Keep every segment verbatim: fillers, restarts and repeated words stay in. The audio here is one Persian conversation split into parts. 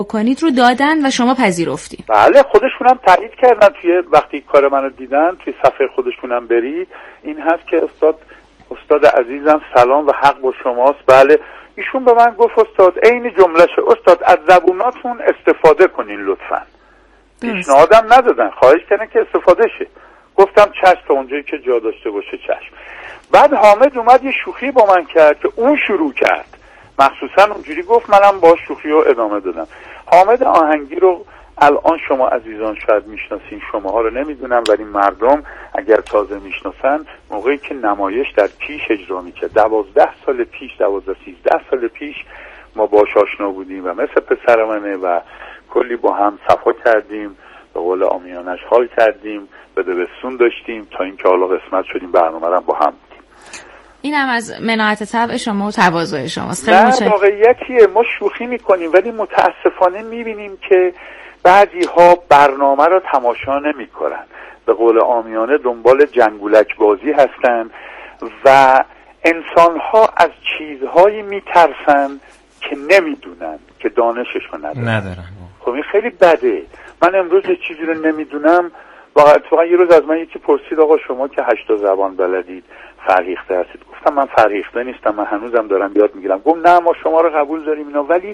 کنید رو دادن و شما پذیرفتید. بله خودشونم تایید کردن توی وقتی کار منو دیدن توی صفحه خودشونم برید این هست که استاد استاد عزیزم سلام و حق با شماست. بله ایشون به من گفت استاد عین جمله‌شه استاد از زبوناتون استفاده کنین لطفاً. پیشنهادم ندادن خواهش کردن که استفاده شه. گفتم چشم تا اونجایی که جا داشته باشه چشم. بعد حامد اومد یه شوخی با من کرد که اون شروع کرد مخصوصا اونجوری گفت منم با شوخی رو ادامه دادم. حامد آهنگی رو الان شما عزیزان شاید میشناسین شماها رو نمیدونم ولی مردم اگر تازه میشناسن موقعی که نمایش در کیش اجرا میکرد دوازده سال پیش دوازده سیزده سال پیش ما باش آشنا بودیم و مثل پسر منه و کلی با هم صفا کردیم به قول عامیانش حال کردیم بده بسون داشتیم تا اینکه حالا قسمت شدیم برنامه رو با هم دیدیم. این هم از مناعت طبع شما و تواضع شماست. نه واقعیتیه ما شوخی میکنیم ولی متاسفانه میبینیم که بعضی ها برنامه رو تماشا نمی کنن به قول عامیانه دنبال جنگولک بازی هستن و انسان ها از چیزهایی میترسن که نمیدونن که دانششو ندارن. ندارن خب این خیلی بده. من امروز یه چیزی رو نمیدونم واقعا یه روز از من یکی پرسید آقا شما که هشتا زبان بلدید فرهیخته هستید گفتم من فرهیخته نیستم من هنوزم دارم یاد میگیرم. گفت نه ما شما رو قبول داریم اینا ولی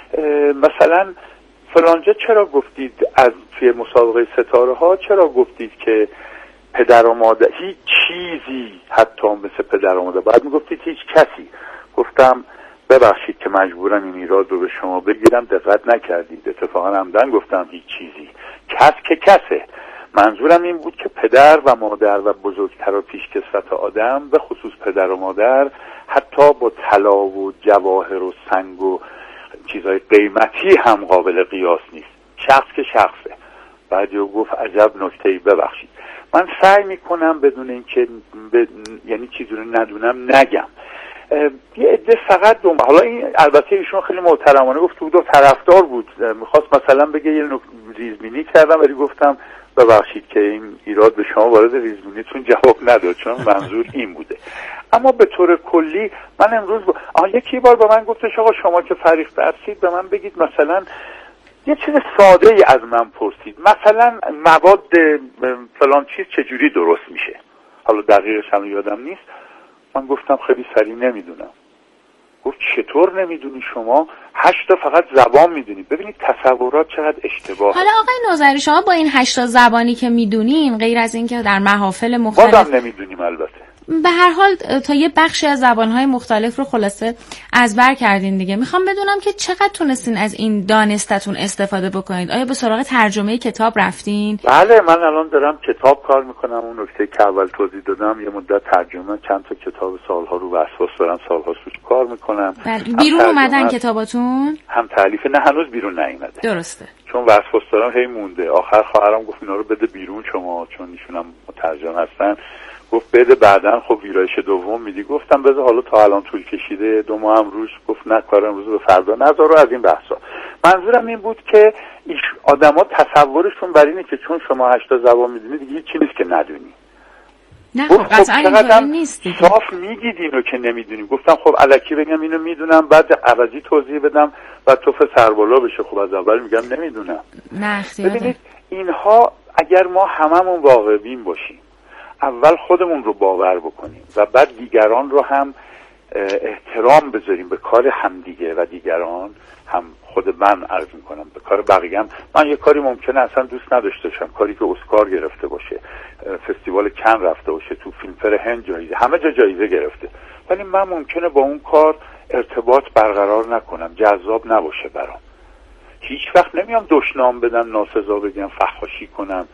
مثلا فلانجا چرا گفتید از توی مسابقه ستاره ها چرا گفتید که پدر و مادر هیچ چیزی حتی مثل پدر و مادر بعد میگفتید هیچ کسی. گفتم ببخشید که مجبورم این ایراد رو به شما بگیرم دقت نکردید اتفاقا عمدن گفتم هیچ چیزی کس که کسه. منظورم این بود که پدر و مادر و بزرگتر و پیشکسوت آدم به خصوص پدر و مادر حتی با طلا و جواهر و سنگ و چیزهای قیمتی هم قابل قیاس نیست. شخص که شخصه. بعدی گفت عجب نکته‌ای ببخشید. من سعی میکنم بدون اینکه ب... یعنی چیزی رو ندونم نگم. یه عده فقط دوم حالا این البته ایشون خیلی محترمانه گفت تو دو طرفدار بود میخواست مثلا بگه یه نک... ریزبینی کردم ولی گفتم ببخشید که این ایراد به شما وارد ریزبینیتون جواب نداد چون منظور این بوده. اما به طور کلی من امروز با... آه یکی بار به من گفتش آقا شما که فریخته هستید به من بگید مثلا یه چیز ساده ای از من پرسید مثلا مواد فلان چیز چجوری درست میشه حالا دقیقش هم یادم نیست. من گفتم خیلی سریع نمیدونم. گفت چطور نمیدونی شما هشتا فقط زبان میدونی. ببینید تصورات چقدر اشتباه. حالا آقای نوذری شما با این هشتا زبانی که میدونین غیر از اینکه در محافل مختلف بازم نمیدونیم البته به هر حال تا یه بخشی از زبانهای مختلف رو خلاصه ازبر کردین دیگه. میخوام بدونم که چقدر تونستین از این دانستتون استفاده بکنید. آیا به سراغ ترجمه کتاب رفتین؟ بله من الان دارم کتاب کار میکنم. اون نکته که اول توضیح دادم یه مدت ترجمه چند تا کتاب سالها رو وسواس دارم سالها روش کار میکنم. بله. بیرون اومدن کتاباتون؟ هم تالیف نه هنوز بیرون نیومده. درسته. چون وسواس دارم هی مونده. آخر خواهرام گفت اینا رو بده بیرون شما چون ایشونم مترجم هستن. گفت بده بعدن خب ویرایش دوم میدی. گفتم بذار حالا تا الان طول کشیده دو ماه هم روش. گفت نه کار امروز به فردا نذار. از این بحثا منظورم این بود که ایش آدما تصورشون بر اینه که چون شما هشتا زبان میدونید دیگه هیچ نیست که ندونی. نه خب قطعا اینطوری نیست دیگه. صاف میگید اینو که نمیدونیم. گفتم خب الکی بگم اینو میدونم بعد عوضی توضیح بدم بعد توف سربالا بشه. خب از اول میگم نمیدونم. نه اختیاره. ببینید اینها اگر ما هممون واقع بین باشیم اول خودمون رو باور بکنیم و بعد دیگران رو هم احترام بذاریم به کار همدیگه و دیگران هم خود من عرض میکنم به کار بقیه هم. من یه کاری ممکنه اصلا دوست نداشته باشم کاری که اسکار گرفته باشه فستیوال کن رفته باشه تو فیلمفر هند جایزه همه جا جایزه گرفته ولی من ممکنه با اون کار ارتباط برقرار نکنم جذاب نباشه برام. هیچ وقت نمیام دشنام بدم ناسزا بگم فحاشی کنم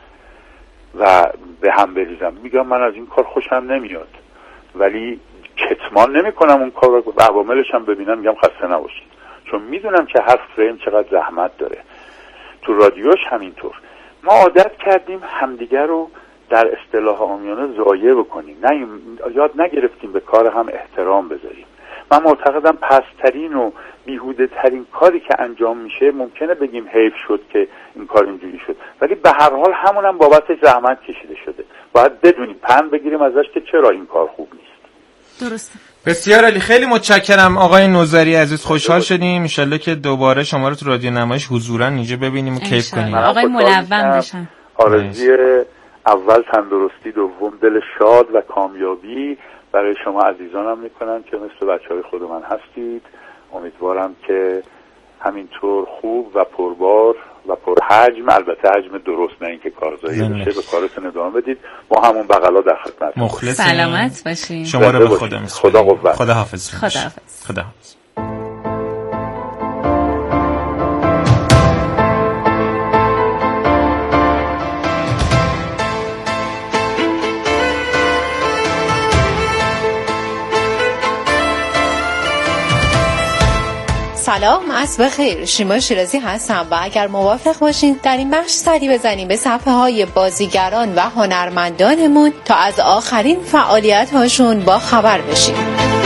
و به هم بریزم. میگم من از این کار خوشم نمیاد ولی کتمان نمی کنم اون کار رو. عواملش هم ببینم میگم خسته نباشید چون میدونم که هر فریم چقدر زحمت داره. تو رادیوش همینطور. ما عادت کردیم همدیگر رو در اصطلاح عامیانه ضایع بکنیم. نه یاد نگرفتیم به کار هم احترام بذاریم. من معتقدم پسترین و بیهوده ترین کاری که انجام میشه ممکنه بگیم حیف شد که این کار اینجوری شد ولی به هر حال همون هم بابتش زحمت کشیده شده. باید بدونیم پند بگیریم ازش که چرا این کار خوب نیست. درسته. بسیار عالی، خیلی متشکرم آقای نوذری عزیز، خوشحال شدیم. ان شاءالله که دوباره شما رو تو رادیو نمایش حضوراً اینجا ببینیم و کیف کنیم. آقای ملون بشن. آرزوی اول تندرستی، دوم دل شاد و کامیابی برای شما عزیزانم میکنم که مثل بچهای خود من هستید. امیدوارم که همینطور خوب و پربار و پرحجم، البته حجم درست، نه اینکه کارزایی بشه، به کارتون ادامه بدید. ما همون بغلا در خدمت. مخلصیم. سلامت باشین. شما رو به خدا میسپارم. خدا قوت. خدا حافظ. خدا حافظ. خدا حافظ. سلام، عصر بخیر. شیما شیرازی هستم و اگر موافق باشین در این بخش سری بزنیم به صفحه های بازیگران و هنرمندانمون تا از آخرین فعالیت هاشون با خبر بشیم.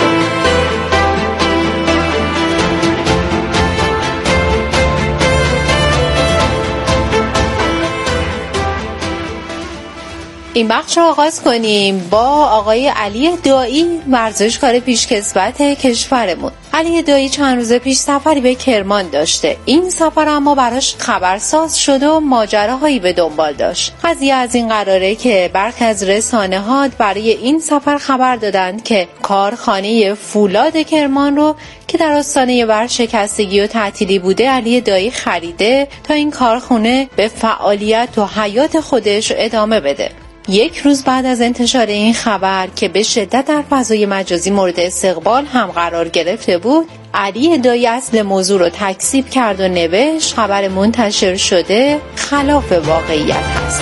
این بخش رو آغاز کنیم با آقای علی دایی، ورزشکار پیشکسوت کشورمون. علی دایی چند روز پیش سفری به کرمان داشته. این سفر اما براش خبرساز شده و ماجراهایی به دنبال داشت. قضیه از این قراره که برخی از رسانه‌ها برای این سفر خبر دادند که کارخانه فولاد کرمان رو که در آستانه ورشکستگی و تعطیلی بوده علی دایی خریده تا این کارخانه به فعالیت و حیات خودش ادامه بده. یک روز بعد از انتشار این خبر که به شدت در فضای مجازی مورد استقبال هم قرار گرفته بود، علی دایی اصل موضوع رو تکذیب کرد و نوشت خبر منتشر شده خلاف واقعیت هست.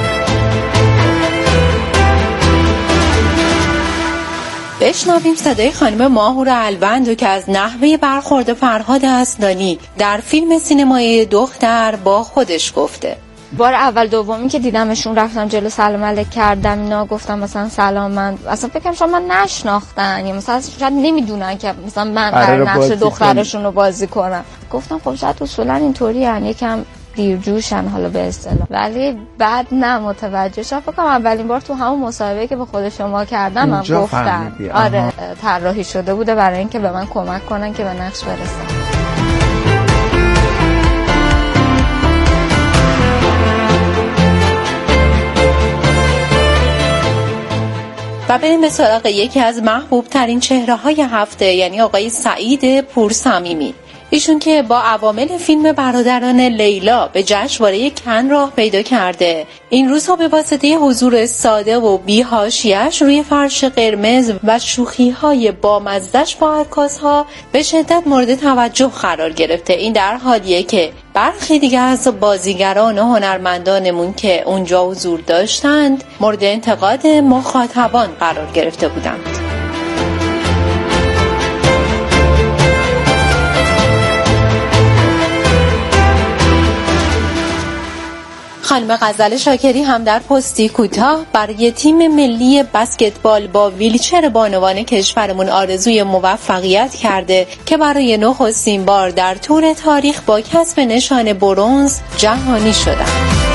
بشنویم صدای خانم ماهور الوند که از نحوه برخورد فرهاد اصلانی در فیلم سینمایی دختر با خودش گفته. بار اول دومی که دیدمشون رفتم جلو سلام علیک کردم، اینا گفتم مثلا سلام، من اصلا فکر کنم شاید من نشناختن یا مثلا شاید نمیدونن که مثلا من قرار نقش دخترشون رو بازی کنم. گفتم خب شاید اصولا اینطوری یعنی یکم دیرجوشن حالا به اصطلاح، ولی بعد نه متوجه شدم. فکر کنم اولین بار تو همون مصاحبه که به خود شما کردم من گفتم آره طراحی شده بوده برای اینکه به من کمک کنن که به نقش برسم. و بریم به سراغ یکی از محبوب ترین چهره های هفته، یعنی آقای سعید پورصمیمی. ایشون که با عوامل فیلم برادران لیلا به جشنواره کن راه پیدا کرده، این روزها به واسطه حضور ساده و بی‌حاشیه‌اش روی فرش قرمز و شوخی‌های بامزه‌اش با عکاس‌ها به شدت مورد توجه قرار گرفته. این در حالیه که برخی دیگه از بازیگران و هنرمندانمون که اونجا حضور داشتند مورد انتقاد مخاطبان قرار گرفته بودند. خانم غزل شاکری هم در پستی کوتاه برای تیم ملی بسکتبال با ویلچر بانوان کشورمون آرزوی موفقیت کرده که برای نخستین بار در طول تاریخ با کسب نشان برنز جهانی شدند.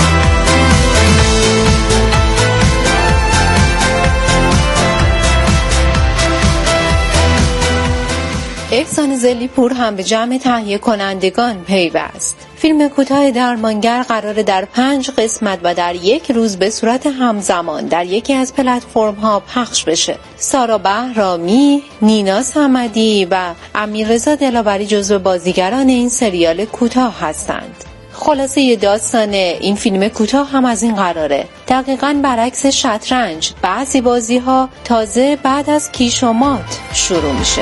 احسان زلیپور هم به جمع تهیه کنندگان پیوست. فیلم کوتاه درمانگر قرار در پنج قسمت و در یک روز به صورت همزمان در یکی از پلتفرم ها پخش بشه. سارا بهرامی، نینا صمدی و امیررضا دلاوری جزو بازیگران این سریال کوتاه هستند. خلاصه داستان این فیلم کوتاه هم از این قراره. دقیقاً برعکس شطرنج، بعضی بازی ها تازه بعد از کیش و مات شروع میشه.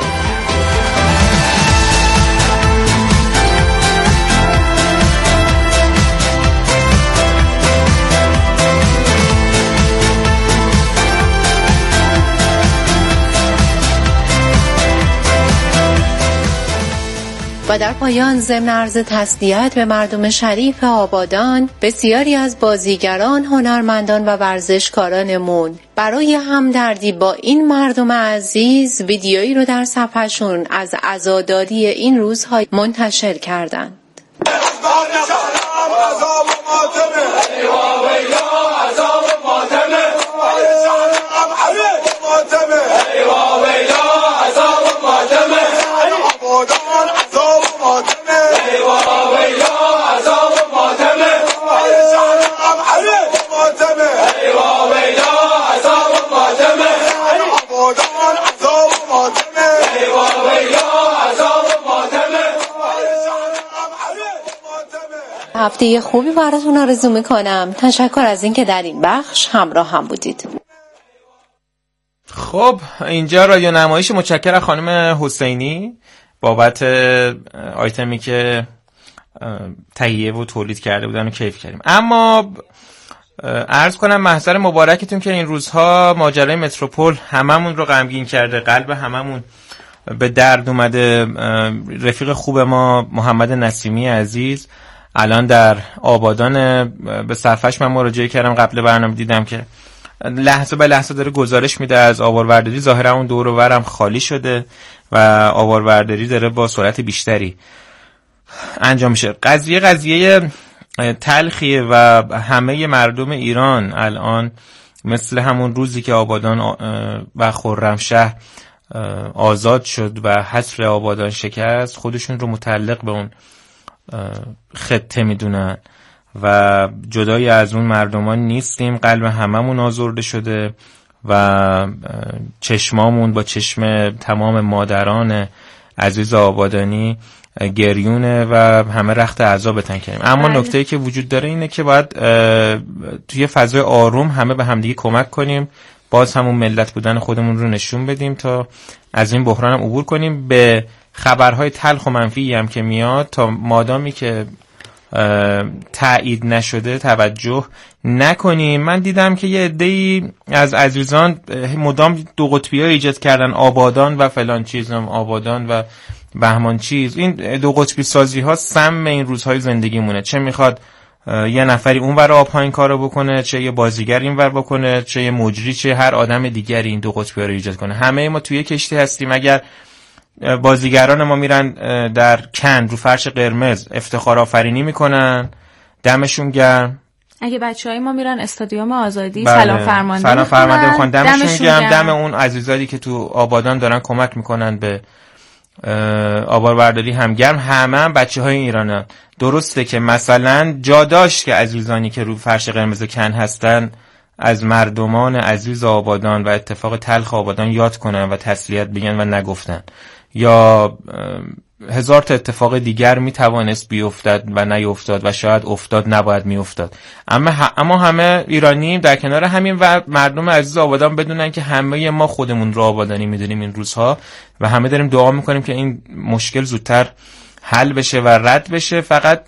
و در پایان ضمن عرض تسلیت به مردم شریف آبادان، بسیاری از بازیگران، هنرمندان و ورزشکارانمون برای همدردی با این مردم عزیز ویدیویی رو در صفحه‌شون از عزاداری این روزها منتشر کردند. هفته خوبی براتون آرزو میکنم. تشکر از اینکه در این بخش همراه هم بودید. خب اینجا رادیو نمایش. متشکرم خانم حسینی بابت آیتمی که تهیه و تولید کرده بودن و کیف کردیم. اما عرض کنم محضر مبارکتون که این روزها ماجرای متروپول هممون رو غمگین کرده، قلب هممون به درد اومده. رفیق خوب ما محمد نسیمی عزیز الان در آبادان، به صفحش من مراجعه کردم قبل برنامه، دیدم که لحظه به لحظه داره گزارش میده از آواربرداری. ظاهرا اون دور و برم خالی شده و آواربرداری داره با سرعت بیشتری انجام میشه. قضیه قضیه تلخیه و همه مردم ایران الان مثل همون روزی که آبادان و خرمشهر آزاد شد و حصر آبادان شکست، خودشون رو متعلق به اون خطه میدونن و جدای از اون مردمان نیستیم. قلب هممون آزرده شده و چشمامون با چشم تمام مادران عزیز آبادانی گریونه و همه رخت اعضا بتن کنیم. اما نکته‌ای که وجود داره اینه که باید توی فضای آروم همه به همدیگه کمک کنیم، باز همون ملت بودن خودمون رو نشون بدیم تا از این بحران هم عبور کنیم. به خبرهای تلخ و منفی هم که میاد تا مادامی که تایید نشده توجه نکنیم. من دیدم که یه عده‌ای از عزیزان مدام دو قطبی ها ایجاد کردن، آبادان و فلان چیز، آبادان و بهمان چیز. این دو قطبی سازی ها سم این روزهای زندگی مونه. چه میخواد یه نفری اون ور آب این کارو بکنه، چه یه بازیگر این ور بکنه، چه یه مجری، چه هر آدم دیگری این دو قطبی ها رو ایجاد کنه. همه ما توی کشتی هستیم. اگر بازیگران ما میرن در کن رو فرش قرمز افتخار آفرینی میکنن، دمشون گرم. اگه بچهای ما میرن استادیوم آزادی بله. سلام فرمانده سلام فرمانده میکنن، دمشون, دمشون گرم. گرم. دم اون عزیزانی که تو آبادان دارن کمک میکنن به آواربرداری هم گرم. همه هم بچه های ایرانن. درسته که مثلا جا داشت که عزیزانی که رو فرش قرمز کن هستن از مردمان عزیز آبادان و اتفاق تلخ آبادان یاد کنن و تسلیت بگن و نگفتن، یا هزار تا اتفاق دیگر میتوانست بیفتد و نیفتاد و شاید افتاد نباید میافتاد. اما اما همه ایرانی در کنار همین و مردم عزیز آبادان بدونن که همه ما خودمون رو آبادانی میدونیم این روزها و همه داریم دعا میکنیم که این مشکل زودتر حل بشه و رد بشه. فقط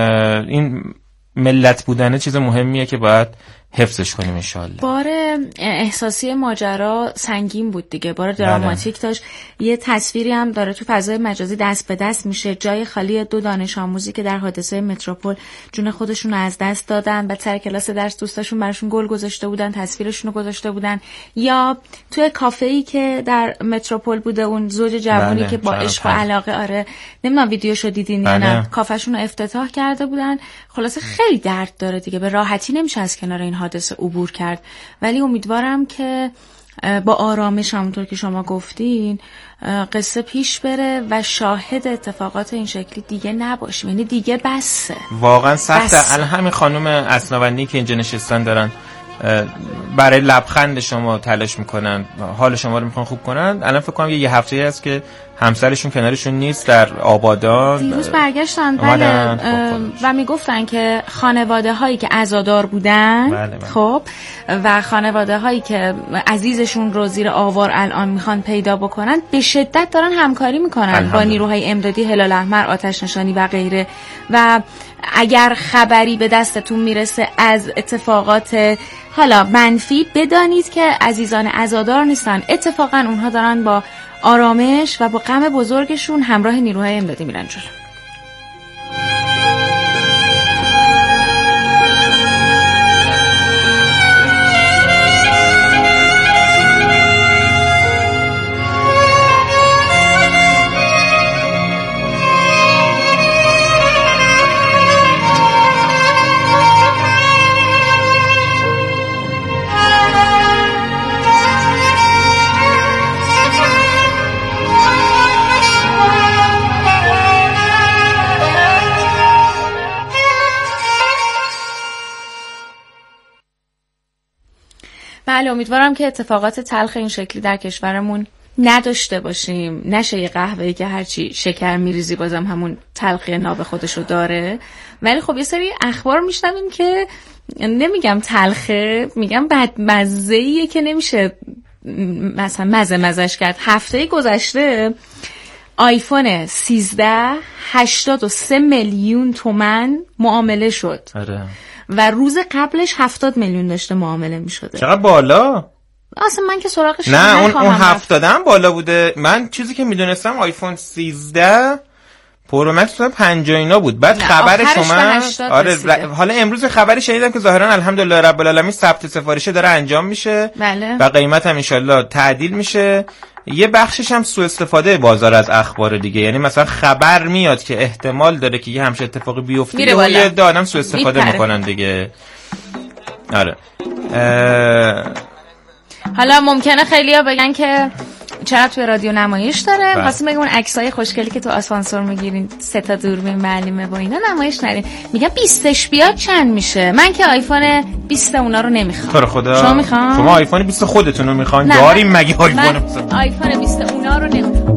این ملت بودنه چیز مهمیه که باید حفظش کنیم انشالله. بار احساسی ماجرا سنگین بود دیگه، بار دراماتیک داشت. یه تصویری هم داره تو فضای مجازی دست به دست میشه، جای خالی دو دانش آموزی که در حادثه متروپول جون خودشون رو از دست دادن و سر کلاس درس دوستاشون براشون گل گذاشته بودن، تصویرشون رو گذاشته بودن. یا توی کافه‌ای که در متروپول بوده اون زوج جوانی بله. که با عشق و علاقه، آره نمیدونم ویدیوشو دیدین یا نه، کافه‌شون رو افتتاح کرده بودن. خلاصه خیلی درد داره دیگه، به راحتی نمیشه از کنار این حادثه عبور کرد، ولی امیدوارم که با آرامش همونطور که شما گفتین قصه پیش بره و شاهد اتفاقات این شکلی دیگه نباشیم. یعنی دیگه بسه، واقعا سخته. الان همین خانم اسنوندی که اینجا نشستن دارن برای لبخند شما تلاش میکنن، حال شما رو میخوان خوب کنن. الان فکر کنم یه هفته هست که همسرشون کنارشون نیست در آبادان، دیروز برگشتن بله و میگفتن که خانواده هایی که عزادار بودن بله بله. خب و خانواده هایی که عزیزشون رو زیر آوار الان میخوان پیدا بکنن به شدت دارن همکاری میکنن با نیروهای امدادی، هلال احمر، آتش نشانی و غیره. و اگر خبری به دستتون میرسه از اتفاقات حالا منفی، بدانید که عزیزان عزادار نیستن، اتفاقا اونها دارن با آرامش و با غم بزرگشون همراه نیروهای امدادی میرن جلو. بله امیدوارم که اتفاقات تلخ این شکلی در کشورمون نداشته باشیم، نشه یه قهوه‌ای که هرچی شکر میریزی بازم همون تلخی ناب خودشو داره. ولی خب یه سری اخبار میشنویم که نمیگم تلخه، میگم بدمزه‌ایه که نمیشه مثلا مزه مزش کرد. هفته گذشته آیفون سیزده هشتاد و سه میلیون تومن معامله شد. آره. و روز قبلش هفتاد میلیون داشته معامله میشده. چقدر بالا؟ اصلا من که سراغش نه، اون اون هفتاد هم بالا بوده. من چیزی که میدونستم آیفون سیزده پرو مکس پنجاه اینا بود. بعد خبرش اومد. آره ر... حالا امروز خبری شنیدم که ظاهرا الحمدلله رب العالمین ثبت سفارشه داره انجام میشه. بله. و قیمت هم ان شاءالله تعدیل میشه. یه بخشش هم سوء استفاده بازار از اخبار دیگه، یعنی مثلا خبر میاد که احتمال داره که یه همچین اتفاقی بیفته، یه دادم سوء استفاده میکنن دیگه. آره. اه... حالا ممکنه خیلیا بگن که چرا توی رادیو نمایش داره؟ خواستیم بگم اون عکسای خوشگلی که تو آسانسور میگیرین سه تا دوربین معلمه با اینا نمایش ندین. میگم بیستش بیاد چند میشه؟ من که آیفون بیست اونا رو نمیخوام. تو خدا شما میخوام؟ شما آیفون بیست خودتون رو میخوان؟ داریم مگه آیفون؟ من آیفون بیست اونا رو نمیخوام.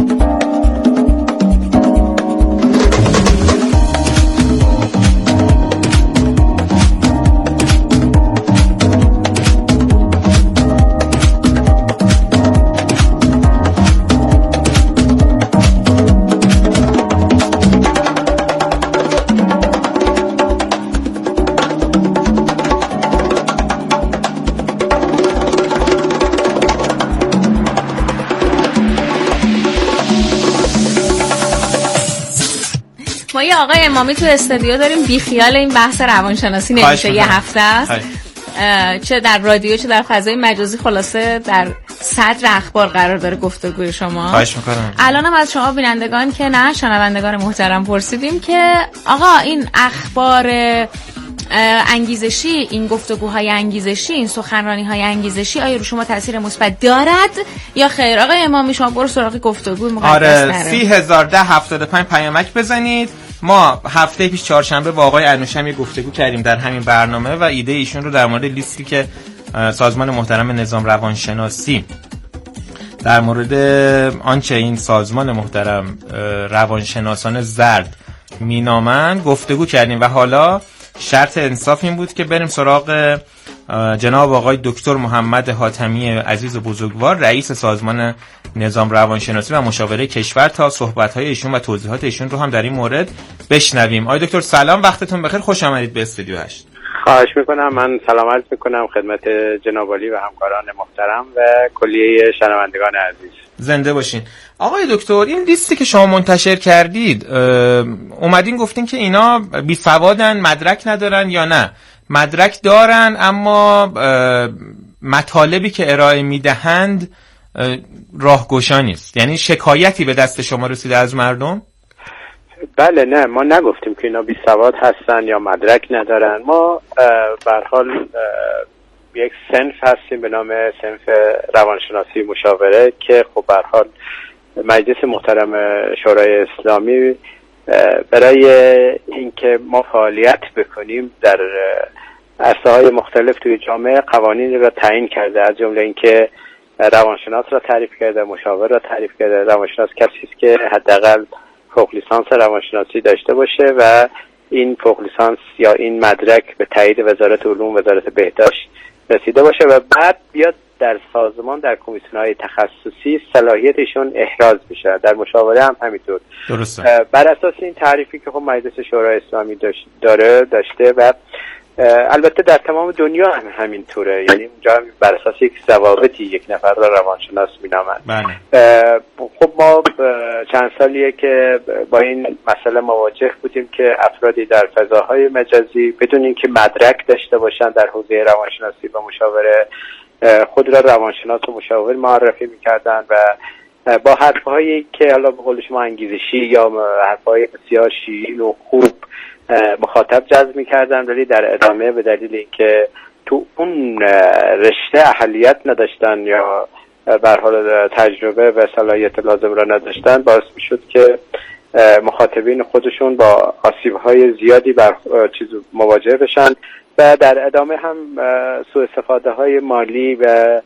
ما یه آقای امامی تو استودیو داریم، بی خیال این بحث روانشناسی نمیشه. یه هفته است چه در رادیو چه در فضای مجازی، خلاصه در صدر اخبار قرار داره گفتگوی شما. خواهش میکنم. الانم از شما بینندگان که نه شنوندگان محترم پرسیدیم که آقا این اخبار انگیزشی، این گفتگوهای انگیزشی، این سخنرانی‌های انگیزشی آیا رو شما تاثیر مثبت دارد یا خیر؟ آقای امامی شما برو سراغ گفتگوی مقدس. آره سی هزار ده هفتاد و پنج پیامک بزنید. ما هفته پیش چهارشنبه با آقای انوشم یه گفتگو کردیم در همین برنامه و ایده ایشون رو در مورد لیستی که سازمان محترم نظام روانشناسی در مورد آنچه این سازمان محترم روانشناسان زرد مینامن گفتگو کردیم و حالا شرط انصاف این بود که بریم سراغ جناب آقای دکتر محمد حاتمی عزیز و بزرگوار، رئیس سازمان نظام روانشناسی و مشاوره کشور، تا صحبت‌های ایشون و توضیحات ایشون رو هم در این مورد بشنویم. آقای دکتر سلام، وقتتون بخیر، خوش آمدید به استودیو هشت. خواهش میکنم. من سلام عرض میکنم خدمت جناب عالی و همکاران محترم و کلیه شنوندگان عزیز. زنده باشین. آقای دکتر این لیستی که شما منتشر کردید اومدین گفتین که اینا بی سوادن، مدرک ندارن یا نه؟ مدرک دارن اما مطالبی که ارائه میدهند راهگشا نیست. یعنی شکایتی به دست شما رسیده از مردم؟ بله نه، ما نگفتیم که اینا بی سواد هستن یا مدرک ندارن. ما به هر حال یک صنف هستیم به نام صنف روانشناسی مشاوره که خب به هر حال مجلس محترم شورای اسلامی برای اینکه ما فعالیت بکنیم در عرصه‌های مختلف توی جامعه قوانین را تعیین کرده، از جمله اینکه روانشناس را تعریف کرده، مشاور را تعریف کرده. روانشناس کسی است که حداقل فوق لیسانس روانشناسی داشته باشه و این فوق لیسانس یا این مدرک به تایید وزارت علوم، وزارت بهداشت رسیده باشه و بعد بیاد در سازمان در کمیسیون‌های تخصصی صلاحیتشون احراز بشه. در مشاوره هم همینطور. درسته. بر اساس این تعریفی که خب مجلس شورای اسلامی داره داشته و البته در تمام دنیا هم همینطوره، یعنی اونجا بر اساس یک ضوابطی یک نفر را روانشناس مینامند. خب ما چند سالیه که با این مسئله مواجه بودیم که افرادی در فضاهای مجازی بدون اینکه مدرک داشته باشن در حوزه روانشناسی و مشاوره خود را روانشناس و مشاور معرفی میکردن و با حرفهایی که حالا به قول شما انگیزشی یا حرفهای بسیار شیرین و خوب مخاطب جذب میکردن، ولی در ادامه به دلیل اینکه تو اون رشته اهلیت نداشتن یا به هر حال تجربه و صلاحیت لازم را نداشتن، باعث میشد که مخاطبین خودشون با آسیب‌های زیادی بر چیز مواجه بشن و در ادامه هم سوء استفاده های مالی و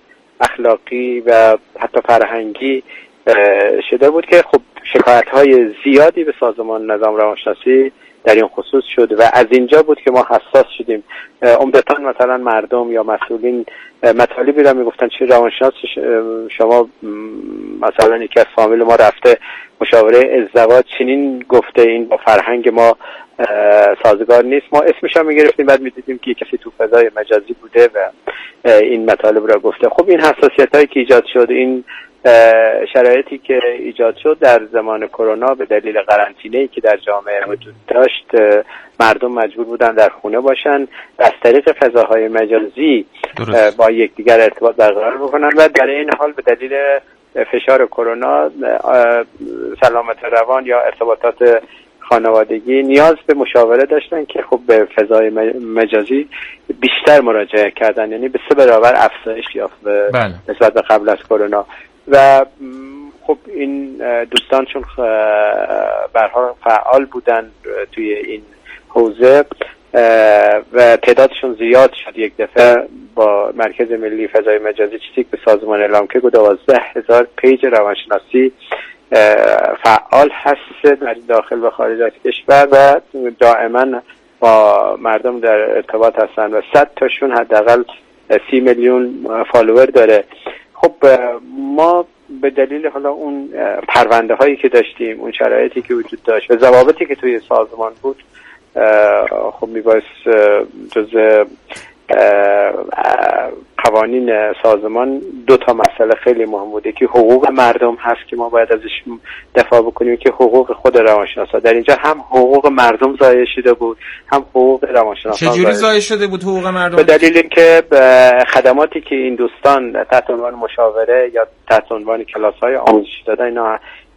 اخلاقی و حتی فرهنگی شده بود که خب شکایت‌های زیادی به سازمان نظام روانشناسی در این خصوص شد و از اینجا بود که ما حساس شدیم. عمدتاً مثلا مردم یا مسئولین مطالبی را میگفتن چه روانشناس شما مثلا یکی از فامیل ما رفته مشاوره ازدواج چنین گفته، این با فرهنگ ما سازگار نیست. ما اسمش رو میگرفتیم، بعد میدیدیم که کسی تو فضای مجازی بوده و این مطالب را گفته. خب این حساسیت هایی که ایجاد شد، این شرایطی که ایجاد شد در زمان کرونا به دلیل قرنطینه‌ای که در جامعه وجود داشت، مردم مجبور بودن در خونه باشن و از طریق فضاهای مجازی درست. با یکدیگر ارتباط برقرار بکنن و در این حال به دلیل فشار کرونا سلامت روان یا ارتباطات خانوادگی نیاز به مشاوره داشتن که خب به فضای مجازی بیشتر مراجعه کردن، یعنی به سه برابر افزایش یافت نسبت به قبل از کرونا. و خب این دوستانشون به هر حال فعال بودن توی این حوزه و تعدادشون زیاد شد. یک دفعه با مرکز ملی فضای مجازی چیزی به سازمان اعلام که دوازده هزار پیج روانشناسی فعال هست در داخل و خارج از کشور و دائما با مردم در ارتباط هستن و صد تاشون حداقل سی میلیون فالوور داره. خب ما به دلیل حالا اون پرونده هایی که داشتیم، اون شرایطی که وجود داشت و ضوابطی که توی سازمان بود، خب میبایست جزء قوانین سازمان دو تا مسئله خیلی مهم بوده که حقوق مردم هست که ما باید ازش دفاع بکنیم، که حقوق خود روانشناسا. در اینجا هم حقوق مردم ضایع شده بود، هم حقوق روانشناسا. چجوری ضایع شده بود حقوق مردم؟ به دلیل اینکه خدماتی که این دوستان تحت عنوان مشاوره یا تحت عنوان کلاس‌های آموزشی دادن، اینا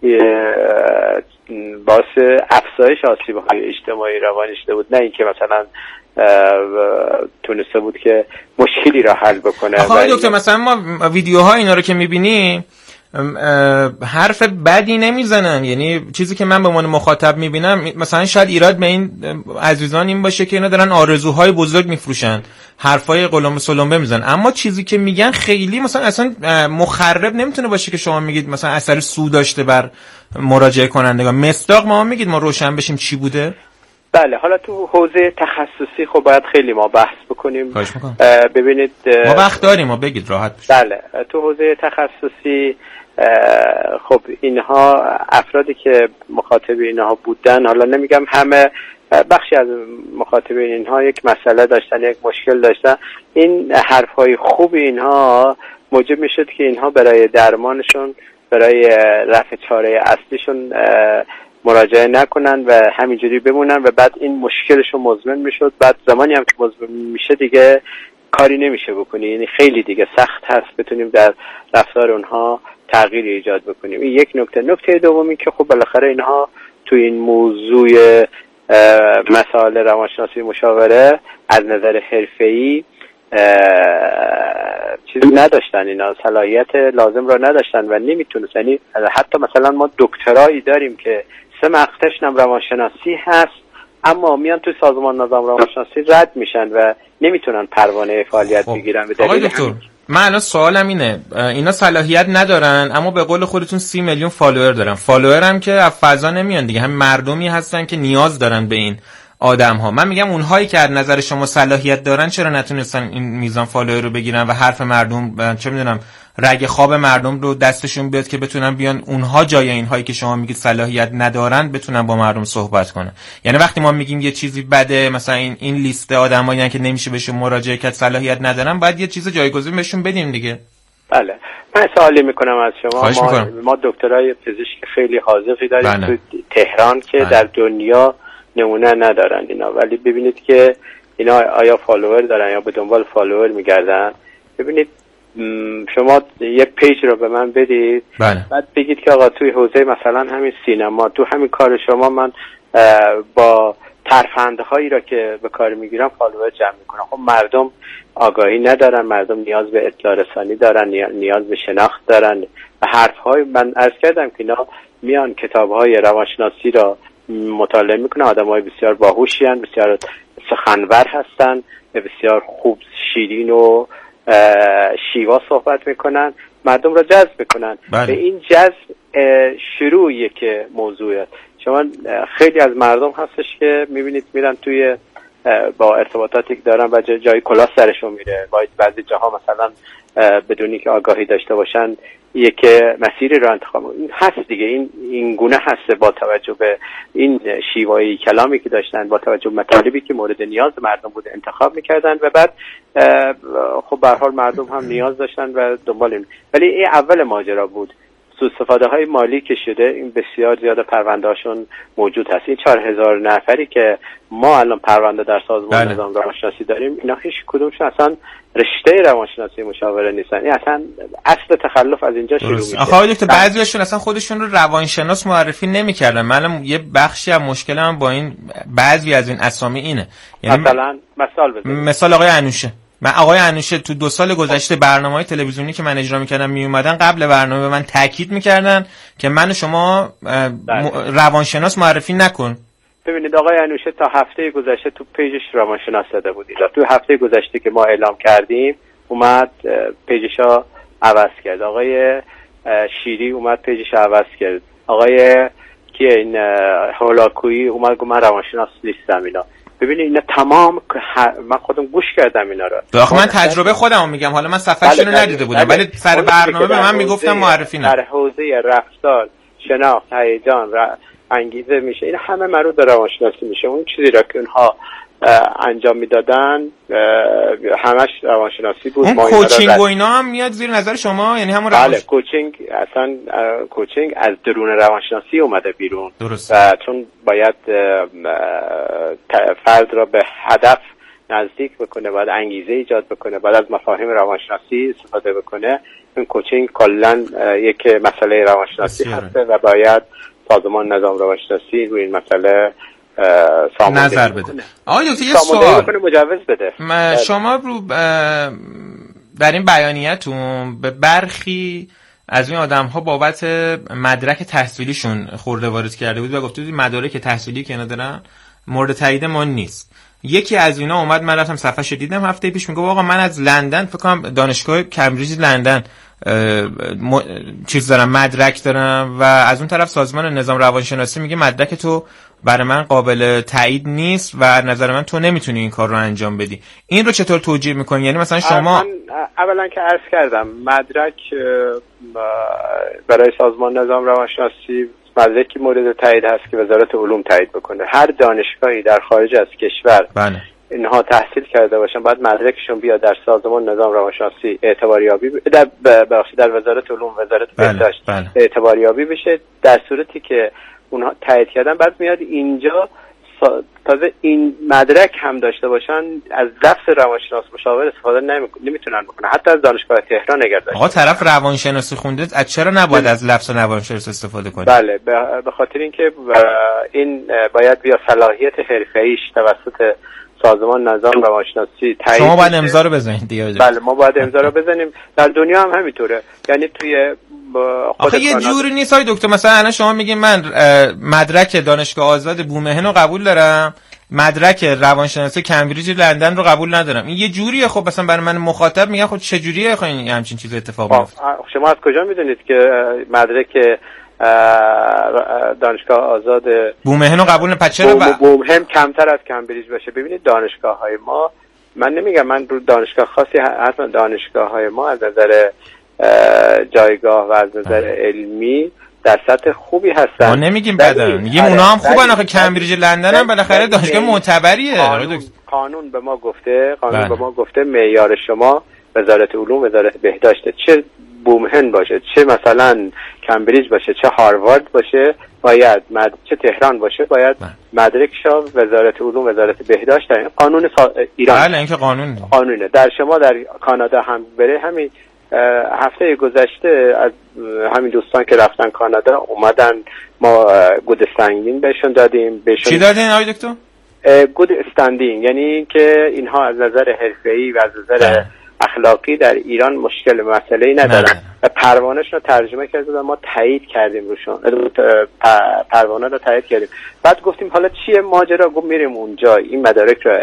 باعث افزایش آسیب‌های اجتماعی روانی شده بود، نه اینکه مثلا تونسته بود که مشکلی را حل بکنه. آقای دکتر مثلا ما ویدیوها اینا رو که میبینیم حرف بدی نمیزنن، یعنی چیزی که من به عنوان مخاطب میبینم مثلا شاید ایراد به این عزیزان این باشه که اینا دارن آرزوهای بزرگ میفروشن، حرفای قلم سلمبه میزنن، اما چیزی که میگن خیلی مثلا اصلا مخرب نمیتونه باشه که شما میگید مثلا اثر سو داشته بر مراجعه کنندگان. مصداق ما میگید ما روشن بشیم چی بوده؟ بله، حالا تو حوزه تخصصی خب باید خیلی ما بحث بکنیم. ببینید ما وقت داریم، ما بگید راحت بشید. بله، تو حوزه تخصصی خب اینها افرادی که مخاطب اینها بودن، حالا نمیگم همه، بخشی از مخاطبین اینها یک مسئله داشتن، یک مشکل داشتن. این حرفهای خوب اینها موجب میشد که اینها برای درمانشون، برای رفع چاره اصلیشون مراجعه نکنن و همینجوری بمونن و بعد این مشکلشون مزمن میشد. بعد زمانی هم که مزمن میشه دیگه کاری نمیشه بکنی، یعنی خیلی دیگه سخت هست بتونیم در رفتار اونها تغییری ایجاد بکنیم. این یک نکته. نکته دومی که خب بالاخره اینها تو این موضوع مسائل روانشناسی مشاوره از نظر حرفه‌ای چیزی نداشتن، اینا صلاحیت لازم را نداشتن و نمیتونستن. یعنی حتی مثلا ما دکترایی داریم که سه مقطعش هم روانشناسی هست، اما میان توی سازمان نظام روانشناسی رد میشن و نمیتونن پروانه فعالیت خب. بگیرن. آقای دکتر من الان سوالم اینه، اینا صلاحیت ندارن اما به قول خودتون سی میلیون فالوور دارن. فالوور هم که از فضا نمیان دیگه، هم مردمی هستن که نیاز دارن به این آدم ها. من میگم اونهایی که از نظر شما صلاحیت دارن چرا نتونستن این میزان فالوور رو بگیرن و حرف مردم، چه میدونم، رگ خواب مردم رو دستشون بیاد که بتونن بیان اونها جای اینهایی که شما میگید صلاحیت ندارن بتونن با مردم صحبت کنن. یعنی وقتی ما میگیم یه چیزی بده، مثلا این این لیست آدمایی که نمیشه بهشون مراجعه کرد، صلاحیت ندارن، باید یه چیز جایگزین بهشون بدیم دیگه. بله، من سوالی میکنم از شما. ما, ما دکترای پزشک خیلی حاذقی داریم بله. تو تهران که بله. در دنیا نمونه ندارن اینا، ولی ببینید که اینا آیا فالوور دارن یا به دنبال فالوور میگردن. ببینید شما یک پیج رو به من بدید بله. بعد بگید که آقا توی حوزه مثلا همین سینما، تو همین کار شما من با ترفندهایی را که به کار میگیرم فالوور جمع میکنم. خب مردم آگاهی ندارن، مردم نیاز به اطلاع رسانی دارن، نیاز به شناخت دارن و حرفهای من عرض کردم که اینا میان کتابهای روانشناسی را مطالعه میکنن، آدمای بسیار باهوشی هستن، بسیار سخنور هستن، بسیار خوب شیرین و شیوا صحبت میکنن، مردم را جذب میکنن. بله. به این جذب شروعیه که موضوعه. شما خیلی از مردم هستش که میبینید میرن توی با ارتباطاتی که دارن و جای کلاس سرشون میره، باید بعضی جاها مثلا بدونی که آگاهی داشته باشن یک مسیری رو انتخاب این هست دیگه. این این گونه هست با توجه به این شیوایی کلامی که داشتن، با توجه به مطالبی که مورد نیاز مردم بود انتخاب میکردن و بعد خب به هر حال مردم هم نیاز داشتن و دنبال این. ولی این اول ماجرا بود. سوء استفاده های مالی که شده این بسیار زیاد پرونده هاشون موجود هست. این چهار هزار نفری که ما الان پرونده در سازمان بله. نظام روانشناسی داریم، اینا هیچ کدومشون اصلا رشته روانشناسی مشاوره نیستن. این اصلا اصل تخلف از اینجا شروع میشه. آخه دکتر بعضیاشون اصلا خودشون رو روانشناس معرفی نمیکردن. من یه بخشی از مشکلم با این بعضی از این اسامی اینه. یعنی مثلا مثال بزنید. مثال آقای انوشه. من آقای انوشه تو دو سال گذشته برنامه‌های تلویزیونی که من اجرا می‌کردم میومدن قبل برنامه به من تاکید می‌کردن که من شما م... روانشناس معرفی نکن. ببینید آقای انوشه تا هفته گذشته تو پیجش روانشناس داده بود. تو هفته گذشته که ما اعلام کردیم اومد پیجشو عوض کرد. آقای شیری اومد پیجش عوض کرد. آقای کی این هولاکویی اومد گفت من روانشناس نیستم. اینا ببینید اینا تمام من خودم گوش کردم اینا رو. آخه من تجربه خودمو میگم، حالا من صفحه‌شو رو ندیده بودم ولی سر برنامه به من میگفتم معرفی نه. در حوزه رفتار، شناخت، هیجان، انگیزه میشه. این همه مربوط به روانشناسی میشه. اون چیزی را که اونها انجام میدادن همش روانشناسی بود. اون کوچینگ و اینا هم میاد زیر نظر شما؟ یعنی همون روانش... بله کوچینگ اصلا کوچینگ از درون روانشناسی اومده بیرون. درست. و چون باید فرد را به هدف نزدیک بکنه، باید انگیزه ایجاد بکنه، باید از مفاهیم روانشناسی استفاده بکنه. این کوچینگ کلا یک مسئله روانشناسی هست و باید سازمان نظام روانشناسی روی این مسئله نظر بده. آقای دکتر یه سوال مجوز بده. شما رو در این بیانیه‌تون به برخی از این آدم‌ها بابت مدرک تحصیلیشون خورده وارد کرده بود و گفتید مدارک تحصیلی که اینا دارن مورد تایید ما نیست. یکی از اینا اومد، من رفتم صفحه‌اش دیدم هفته پیش، میگه آقا من از لندن فکر کنم دانشگاه کمبریج لندن م... چیز دارم، مدرک دارم، و از اون طرف سازمان نظام روانشناسی میگه مدرک تو برای من قابل تایید نیست و نظر من تو نمیتونی این کار رو انجام بدی. این رو چطور توجیه میکنی؟ یعنی مثلا شما من اولا که عرض کردم مدرک برای سازمان نظام روانشناسی مدرکی مورد تایید هست که وزارت علوم تایید بکنه. هر دانشگاهی در خارج از کشور بله. اینها تحصیل کرده باشن باید مدرکشون بیاد در سازمان نظام روانشناسی اعتباریابی ب... در بخشی در وزارت علوم وزارت بهداشت بله. بله. اعتباریابی بشه. در صورتی که اونها تایید کردن بعد میاد اینجا سا... تازه این مدرک هم داشته باشن از لفظ روانشناس مشاور استفاده نمی... نمیتونن بکنن. حتی از دانشگاه تهران اگر داشته آقا طرف روانشناسی خونده از چرا نباید بله. از لفظ روانشناس استفاده کنه؟ بله به خاطر اینکه این باید بیا صلاحیت حرفه‌ایش توسط سازمان نظام روانشناسی تایید. شما باید امضا رو بزنید دیگه. بله ما باید امضا رو بزنیم. در دنیا هم همینطوره. یعنی توی آخه یه جوری نیست های دکتر، مثلا الان شما میگین من مدرک دانشگاه آزاد بومهن رو قبول دارم، مدرک روانشناسی کمبریج لندن رو قبول ندارم. این یه جوریه. خب مثلا برای من مخاطب میگن خب چه جوریه خب این همچین چیز اتفاق میفته؟ شما از کجا میدونید که مدرک دانشگاه آزاد بومهن رو قبول نه؟ چرا بومهن کمتر از کمبریج باشه؟ ببینید دانشگاه‌های ما، من نمیگم من رو دانشگاه خاصی، حتما دانشگاه‌های ما از نظر جایگاه و از نظر علمی در سطح خوبی هستن. ما نمیگیم بدن، میگیم اونا هم خوبن. آخه کمبریج لندن هم بالاخره دانشگاه معتبریه. قانون, قانون به ما گفته قانون بله. به ما گفته معیار شما وزارت علوم وزارت بهداشت، چه بومهن باشه، چه مثلا کمبریج باشه، چه هاروارد باشه، باید مد... چه تهران باشه، باید مدرکشو وزارت علوم وزارت بهداشت داره. قانون سا... ایران. بله این که قانون قانونه. در شما در کانادا هم بره. همین هفته گذشته از همین دوستان که رفتن کانادا اومدن، ما گود استندینگ بهشون دادیم. بهشون چی دادین آقای دکتر؟ گود استندینگ یعنی که اینها از نظر حرفه‌ای و از نظر اخلاقی در ایران مشکل مسئله‌ای ندارن و پروانه‌اش رو ترجمه کردیم و ما تایید کردیم روشون، پروانه رو تایید کردیم. بعد گفتیم حالا چیه ماجرا؟ گفت میریم اونجا این مدارک رو